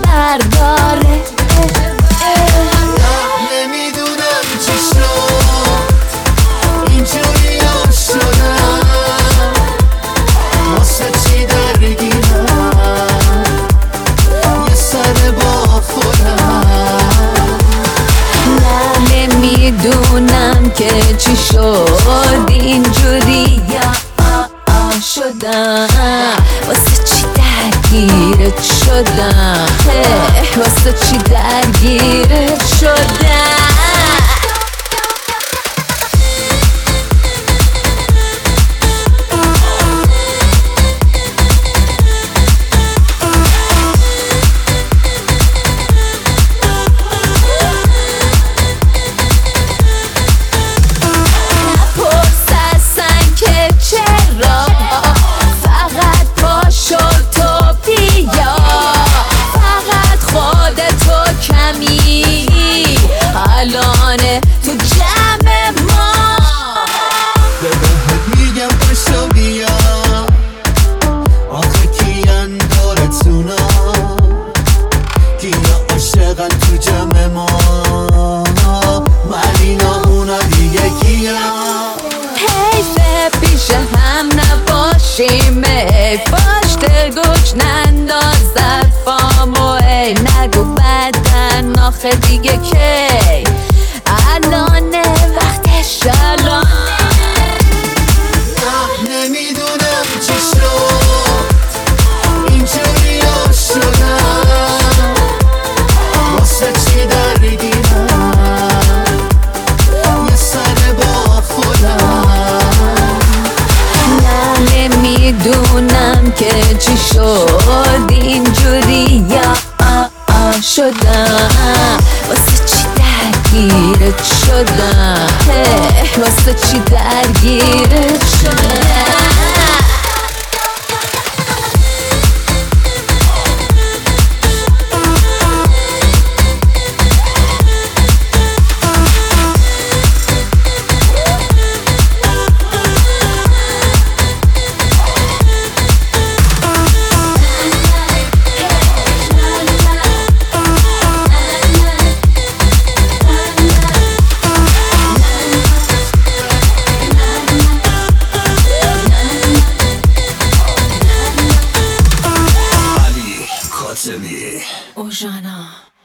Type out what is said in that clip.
برداره. نمیدونم چی شد اینجوری شدم، واسه چی درگیرم یه سر با خودم. نه نمیدونم که چی شد اینجوری شدم، واسه چی درگیرت شدم، واسه چی درگیرت شدم. الانه تو جمع ما به بهت میگم پشو بیا، آخه کیان دارتونا کیا عاشقن تو جمع ما، من اینا اونا دیگه کیا. حیفه پیش هم نباشیم، حیفاش دلگوش نندازد فامو، ای نگو بدن آخه دیگه کی الانه وقتش الان. نمیدونم چی شد اینجوری شدم، واسه چی درگیرم یه سر با خودم. نه نمیدونم که چی شد اینجوری شدم، واسه چی درگیرت شدم، واسه چی درگیرت شدم. خاطمی اوژانا